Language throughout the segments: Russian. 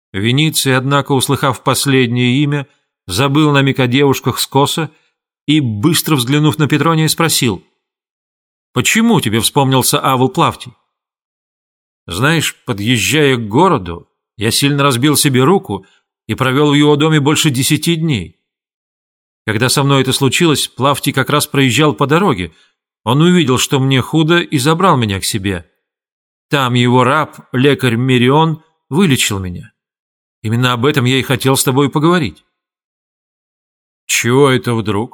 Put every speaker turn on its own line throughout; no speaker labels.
Вениций, однако, услыхав последнее имя, забыл на миг о девушках с Коса и, быстро взглянув на Петрония, спросил: «Почему тебе вспомнился Авл Плавтий?» «Знаешь, подъезжая к городу, я сильно разбил себе руку и провел в его доме больше 10 дней. Когда со мной это случилось, Плавтий как раз проезжал по дороге. Он увидел, что мне худо, и забрал меня к себе. Там его раб, лекарь Мерион, вылечил меня. Именно об этом я и хотел с тобой поговорить». «Чего это вдруг?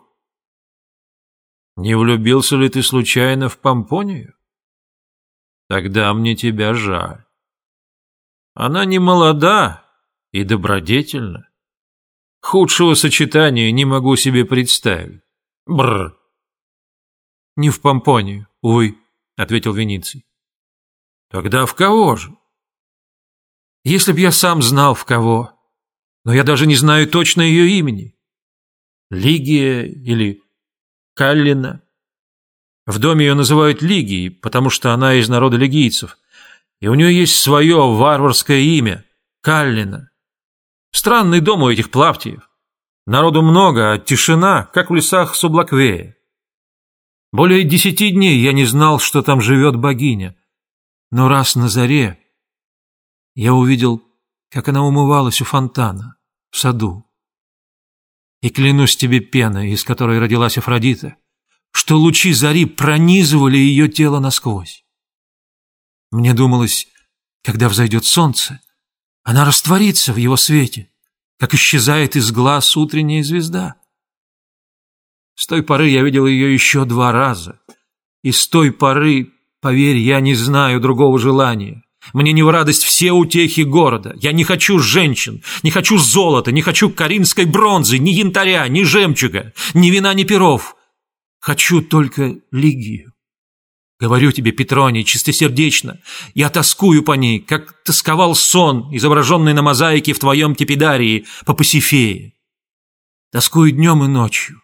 Не влюбился ли ты случайно в Помпонию? Тогда мне тебя жаль. Она не молода и добродетельна. Худшего сочетания не могу себе представить. Бррр!» «Не в Помпонию, увы», — ответил Вениций. «Тогда в кого же?» «Если б я сам знал, в кого. Но я даже не знаю точно ее имени. Лигия или Каллина. В доме ее называют Лигией, потому что она из народа лигийцев, и у нее есть свое варварское имя – Каллина. Странный дом у этих Плавтиев. Народу много, а тишина, как в лесах Сублаквея. Более 10 дней я не знал, что там живет богиня, но раз на заре я увидел, как она умывалась у фонтана в саду. И клянусь тебе пеной, из которой родилась Афродита, что лучи зари пронизывали ее тело насквозь. Мне думалось, когда взойдет солнце, она растворится в его свете, как исчезает из глаз утренняя звезда. С той поры я видел ее еще 2 раза, и с той поры, поверь, я не знаю другого желания. Мне не в радость все утехи города. Я не хочу женщин, не хочу золота, не хочу коринфской бронзы, ни янтаря, ни жемчуга, ни вина, ни перов. Хочу только Лигию. Говорю тебе, Петроний, чистосердечно, я тоскую по ней, как тосковал сон, изображенный на мозаике в твоем Тепидарии по Пасифее. Тоскую днем и ночью.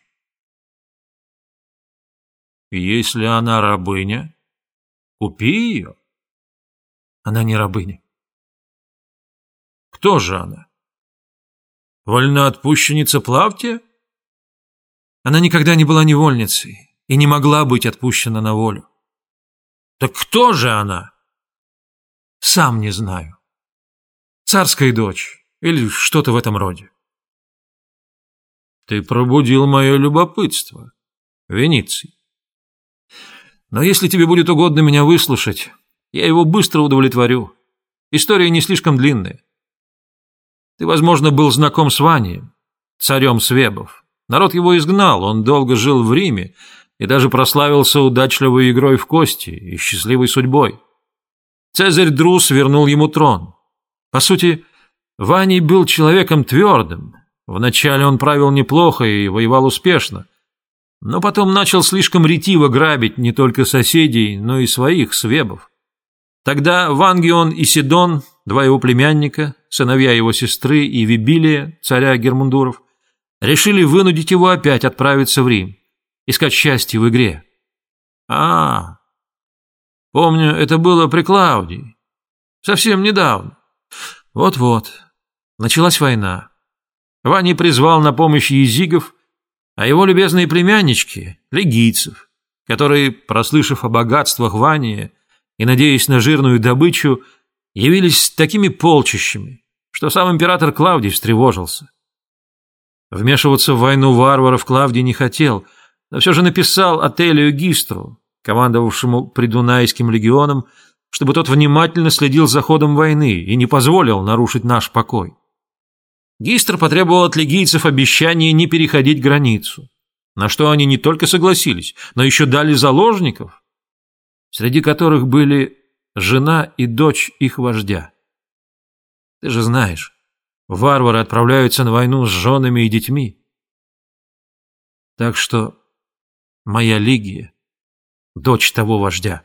Если она рабыня, купи ее. Она не рабыня. Кто же она? Вольноотпущенница Плавтия? Она никогда не была невольницей и не могла быть отпущена на волю. Так кто же она? Сам не знаю. Царская дочь или что-то в этом роде. Ты пробудил мое любопытство, Вениций. Но если тебе будет угодно меня выслушать, я его быстро удовлетворю. История не слишком длинная. Ты, возможно, был знаком с Ванием, царем свебов. Народ его изгнал, он долго жил в Риме и даже прославился удачливой игрой в кости и счастливой судьбой. Цезарь Друс вернул ему трон. По сути, Ваний был человеком твердым. Вначале он правил неплохо и воевал успешно, но потом начал слишком ретиво грабить не только соседей, но и своих свебов. Тогда Вангион и Сидон, 2 его племянника, сыновья его сестры и Вибилия, царя Гермундуров, решили вынудить его опять отправиться в Рим, искать счастье в игре. Помню, это было при Клавдии, совсем недавно. Вот-вот, началась война. Ваний призвал на помощь езигов, а его любезные племяннички – лигийцев, которые, прослышав о богатствах Вания и надеясь на жирную добычу, явились такими полчищами, что сам император Клавдий встревожился. Вмешиваться в войну варваров Клавдий не хотел, но все же написал Ателию Гистру, командовавшему Придунайским легионом, чтобы тот внимательно следил за ходом войны и не позволил нарушить наш покой. Гистр потребовал от лигийцев обещания не переходить границу, на что они не только согласились, но еще дали заложников, среди которых были жена и дочь их вождя. Ты же знаешь, варвары отправляются на войну с женами и детьми. Так что моя Лигия – дочь того вождя.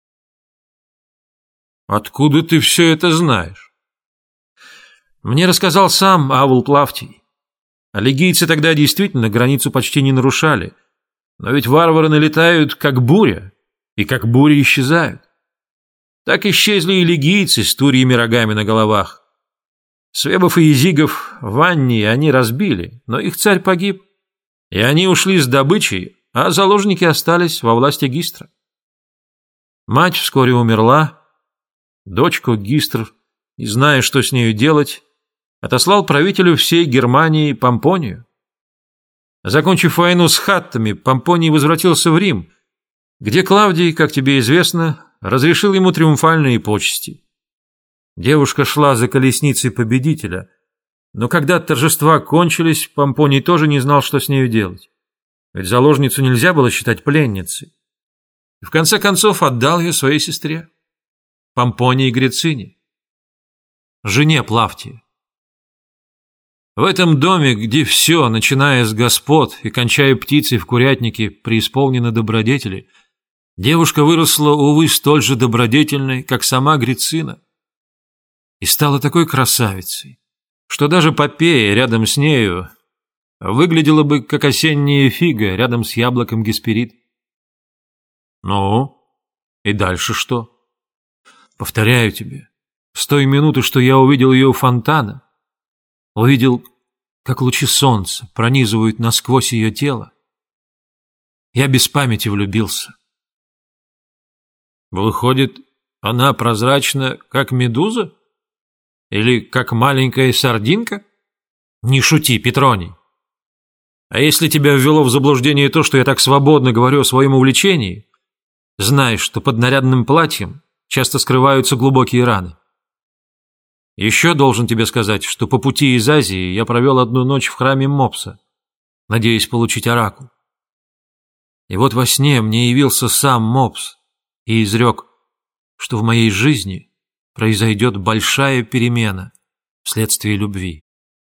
Откуда ты все это знаешь? Мне рассказал сам Авл Плавтий. А лигийцы тогда действительно границу почти не нарушали. Но ведь варвары налетают, как буря, и как буря исчезают. Так исчезли и лигийцы с турьими рогами на головах. Свебов и Езигов в Аннии они разбили, но их царь погиб, и они ушли с добычей, а заложники остались во власти Гистра. Мать вскоре умерла, дочку Гистр, не зная, что с нею делать, отослал правителю всей Германии Помпонию. Закончив войну с хаттами, Помпоний возвратился в Рим, где Клавдий, как тебе известно, разрешил ему триумфальные почести. Девушка шла за колесницей победителя, но когда торжества кончились, Помпоний тоже не знал, что с нею делать. Ведь заложницу нельзя было считать пленницей. И в конце концов отдал ее своей сестре, Помпонии Грицине, жене Плавтия. В этом доме, где все, начиная с господ и кончая птицей в курятнике, преисполнено добродетели, девушка выросла, увы, столь же добродетельной, как сама Грицина, и стала такой красавицей, что даже Попея рядом с нею выглядела бы, как осенняя фига рядом с яблоком Гесперид. Ну, и дальше что? Повторяю тебе, с той минуты, что я увидел ее у фонтана, увидел, как лучи солнца пронизывают насквозь ее тело, я без памяти влюбился. Выходит, она прозрачна, как медуза? Или как маленькая сардинка? Не шути, Петроний. А если тебя ввело в заблуждение то, что я так свободно говорю о своем увлечении, знай, что под нарядным платьем часто скрываются глубокие раны. Еще должен тебе сказать, что по пути из Азии я провел одну ночь в храме Мопса, надеясь получить оракул. И вот во сне мне явился сам Мопс и изрек, что в моей жизни произойдет большая перемена вследствие любви.